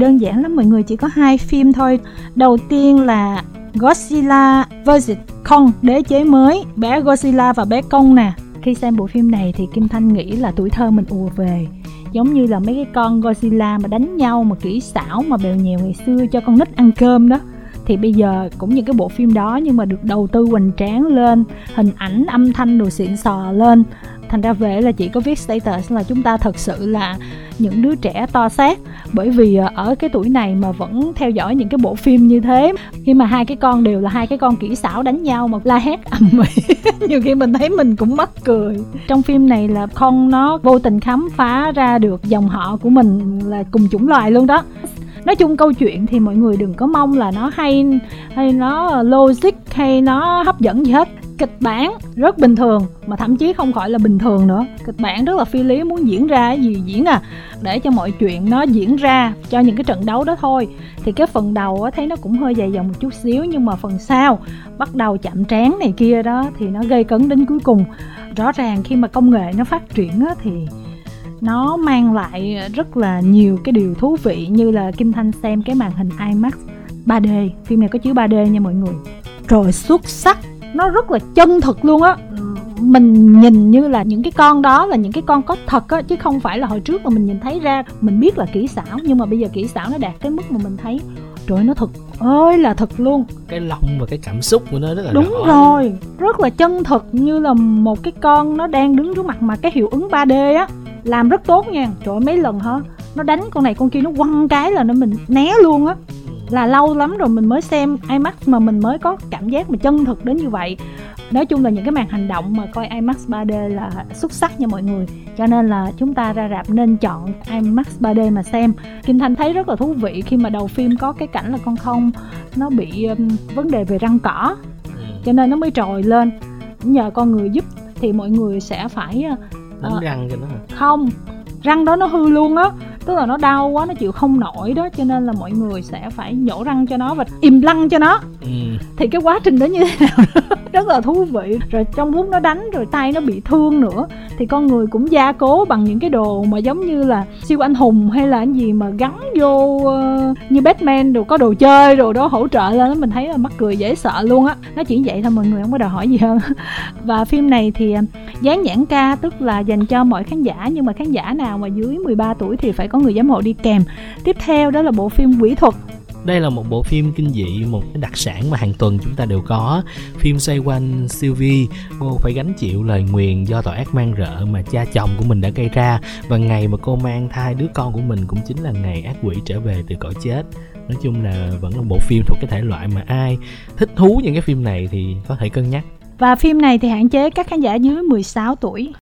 đơn giản lắm mọi người, chỉ có 2 phim thôi. Đầu tiên là Godzilla vs Kong, đế chế mới, bé Godzilla và bé Kong nè. Khi xem bộ phim này thì Kim Thanh nghĩ là tuổi thơ mình ùa về, giống như là mấy cái con Godzilla mà đánh nhau mà kỹ xảo mà bèo nhèo ngày xưa cho con nít ăn cơm đó. Thì bây giờ cũng những cái bộ phim đó nhưng mà được đầu tư hoành tráng lên, hình ảnh, âm thanh đồ xịn sò lên. Thành ra về là chị có viết status là chúng ta thật sự là những đứa trẻ to xác, bởi vì ở cái tuổi này mà vẫn theo dõi những cái bộ phim như thế. Khi mà 2 cái con đều là 2 cái con kỹ xảo đánh nhau mà la hét ầm ĩ, nhiều khi mình thấy mình cũng mắc cười. Trong phim này là Kong nó vô tình khám phá ra được dòng họ của mình là cùng chủng loài luôn đó. Nói chung câu chuyện thì mọi người đừng có mong là nó hay nó logic hay nó hấp dẫn gì hết. Kịch bản rất bình thường, mà thậm chí không phải là bình thường nữa. Kịch bản rất là phi lý, muốn diễn ra cái gì diễn à, để cho mọi chuyện nó diễn ra cho những cái trận đấu đó thôi. Thì cái phần đầu á, thấy nó cũng hơi dài dòng một chút xíu, nhưng mà phần sau bắt đầu chạm trán này kia đó thì nó gây cấn đến cuối cùng. Rõ ràng khi mà công nghệ nó phát triển á, thì nó mang lại rất là nhiều cái điều thú vị, như là Kim Thanh xem cái màn hình IMAX 3D, phim này có chiếu 3D nha mọi người. Rồi xuất sắc, nó rất là chân thực luôn á. Mình nhìn như là những cái con đó là những cái con có thật á, chứ không phải là hồi trước mà mình nhìn thấy ra mình biết là kỹ xảo, nhưng mà bây giờ kỹ xảo nó đạt cái mức mà mình thấy trời ơi, nó thật ơi là thật luôn. Cái lòng và cái cảm xúc của nó rất là đúng rõ. Rồi, rất là chân thực, như là một cái con nó đang đứng trước mặt, mà cái hiệu ứng 3D á làm rất tốt nha. Trời ơi, mấy lần hả, nó đánh con này con kia, nó quăng cái là nó mình né luôn á. Là lâu lắm rồi mình mới xem IMAX mà mình mới có cảm giác mà chân thực đến như vậy. Nói chung là những cái màn hành động mà coi IMAX 3D là xuất sắc nha mọi người. Cho nên là chúng ta ra rạp nên chọn IMAX 3D mà xem. Kim Thanh thấy rất là thú vị khi mà đầu phim có cái cảnh là con Kong nó bị vấn đề về răng cỏ, cho nên nó mới trồi lên. Nhờ con người giúp thì mọi người sẽ phải đánh răng cho nó hả? Không, răng đó nó hư luôn á, tức là nó đau quá, nó chịu không nổi đó, cho nên là mọi người sẽ phải nhổ răng cho nó và im lăng cho nó. Thì cái quá trình đó như thế nào đó, rất là thú vị. Rồi trong lúc nó đánh rồi tay nó bị thương nữa, thì con người cũng gia cố bằng những cái đồ mà giống như là siêu anh hùng hay là cái gì mà gắn vô như Batman rồi có đồ chơi rồi đó hỗ trợ lên, mình thấy là mắc cười dễ sợ luôn á. Nó chỉ vậy thôi mọi người, không có đòi hỏi gì hơn. Và phim này thì dán nhãn K, tức là dành cho mọi khán giả, nhưng mà khán giả nào mà dưới 13 tuổi thì phải có người giám hộ đi kèm. Tiếp theo đó là bộ phim Quỷ Thuật. Đây là một bộ phim kinh dị, một cái đặc sản mà hàng tuần chúng ta đều có. Phim xoay quanh Sylvie, cô phải gánh chịu lời nguyền do tội ác man rợ mà cha chồng của mình đã gây ra. Và ngày mà cô mang thai đứa con của mình cũng chính là ngày ác quỷ trở về từ cõi chết. Nói chung là vẫn là bộ phim thuộc cái thể loại mà ai thích thú những cái phim này thì có thể cân nhắc. Và phim này thì hạn chế các khán giả dưới 16 tuổi.